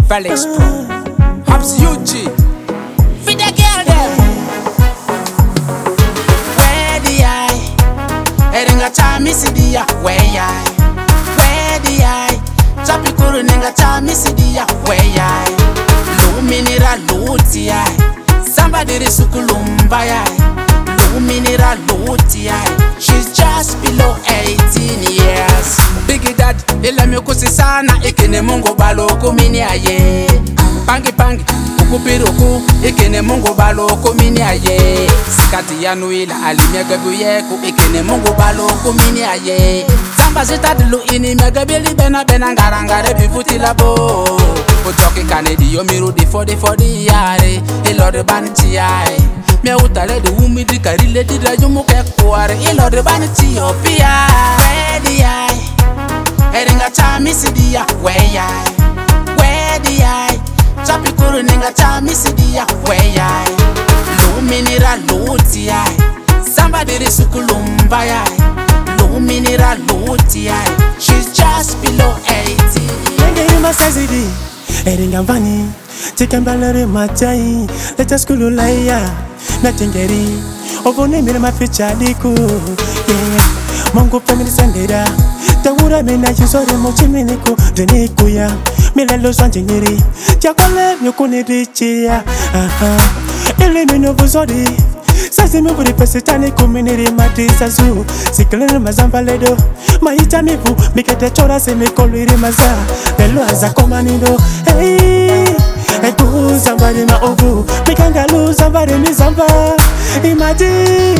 Felix Pro, Habs UG, feed the girl them. Where the eye, Eringa cha misidia. Where the eye, Chapikuru nenga cha misidia. Where Luminira luti eye, somebody risukulumba eye. Luminira luti eye, she's just below 18 years. Biggie Dad, ilame kusisana ikene mungu balo kumini aye. Pangi pangi, ukupiruku ikene mungu balo kumini aye. Sikati yanu ila alimyagabu yeku ikene mungu balo kumini aye. Samba zitadilu ini megabili bena ngarangare bifuti labo. Utoki kanedi yomiru di 40 yare. Ilore bani chiaye. Me utale de umidi karile di rajumu kekuare. Ilore bani chiopia. Ready eye, Eringa cha misidia. Where the eye, Chapikuru nenga cha misidia. Where Luminira luti eye, somebody risukulumba eye. Luminira luti eye, she's just below 18. Nenge yuma sezidi, Eringa vani, chikembalere machai, lecha skulu laya, na chengeri, ovone mire maficha diku, yeah. Mongo family sendera, tawura mina yusore mochiminiku, deniku ya, milelo swanjengeri, chakole myukuni dichia, ele mino vuzori. Sasi me buri pesitani kuminiri matisa zu. Sikelene mazamba ledo, maita mivu mikete chora se mikoliri maza. Belo aza komanido, hey. Etu zambari ma ovu, mikangalu zambari mi zamba. Imagine,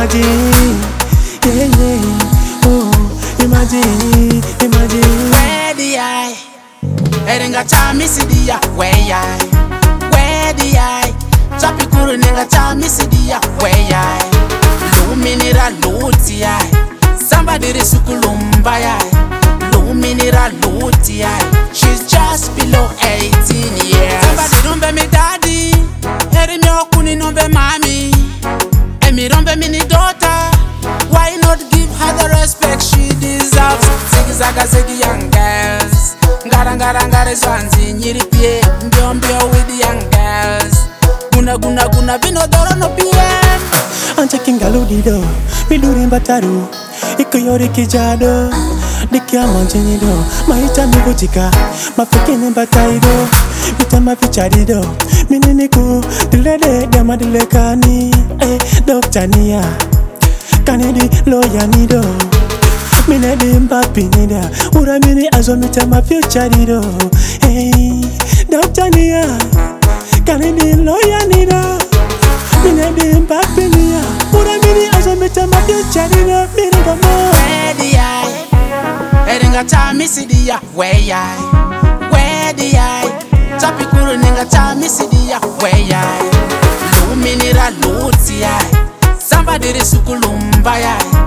yeah yeah, oh. Imagine. Where the eye, Eringa cha misidia. Where the eye, Chapikuru nenga cha misidia. Where Luminira luti eye, somebody risukulumba eye. Luminira luti eye, she's just below 18 years. Somebody rumbe mi daddy, Eri mi okuni numbe mami, Emi rumbe mini daughter. Why not give her the respect she deserves? Ziggy zaga ziggy young girls, ngara zwanzi nyiripie, mbio with the young girls. Guna vino doro no PM. Ancha kingaludido, miduri mbataru, ikoyori kijado, dikia manjinido, maita mibutika, mafikini mbatairo, mitama ficharido, mininiku, dilede dama dilekani, Dr. Nia, kanidi loya nido, minedi mbapi nida, uramini azo mitama ficharido, Dr. Nia, kanidi loya nido. Minedi mbapi niya, uramini azometa maficharido, miringa mo. Where the eye, Eringa cha misidia. Where the eye, Chapikuru nenga cha misidia. Where Luminira luti eye, somebody risukulumba eye.